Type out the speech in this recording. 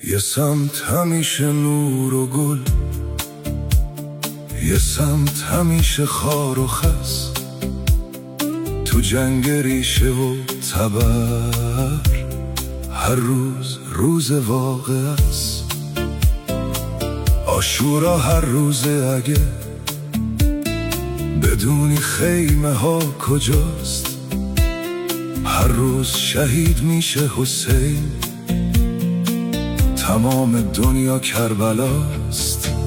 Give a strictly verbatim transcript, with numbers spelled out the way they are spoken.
یه سمت همیشه نور و گل، یه سمت همیشه خار و خس، تو جنگ ریشه و تبر هر روز روز واقع است. عاشورا هر روزه اگه بدونی خیمه ها کجاست. هر روز شهید میشه حسین، تمام دنیا کربلاست.